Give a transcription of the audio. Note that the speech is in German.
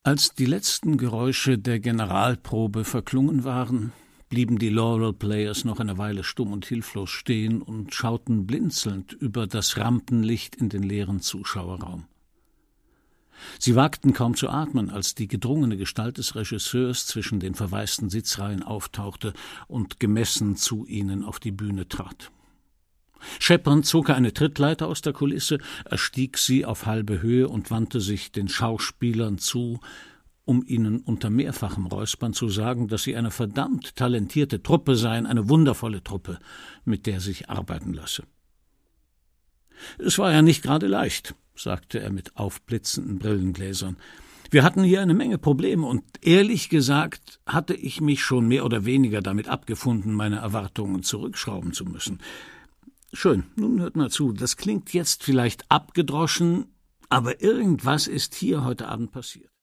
Als die letzten Geräusche der Generalprobe verklungen waren, blieben die Laurel Players noch eine Weile stumm und hilflos stehen und schauten blinzelnd über das Rampenlicht in den leeren Zuschauerraum. Sie wagten kaum zu atmen, als die gedrungene Gestalt des Regisseurs zwischen den verwaisten Sitzreihen auftauchte und gemessen zu ihnen auf die Bühne trat. Scheppernd zog er eine Trittleiter aus der Kulisse, erstieg sie auf halbe Höhe und wandte sich den Schauspielern zu, um ihnen unter mehrfachem Räuspern zu sagen, dass sie eine verdammt talentierte Truppe seien, eine wundervolle Truppe, mit der sich arbeiten lasse. »Es war ja nicht gerade leicht«, sagte er mit aufblitzenden Brillengläsern. »Wir hatten hier eine Menge Probleme und ehrlich gesagt hatte ich mich schon mehr oder weniger damit abgefunden, meine Erwartungen zurückschrauben zu müssen. Schön, nun hört mal zu, das klingt jetzt vielleicht abgedroschen, aber irgendwas ist hier heute Abend passiert.«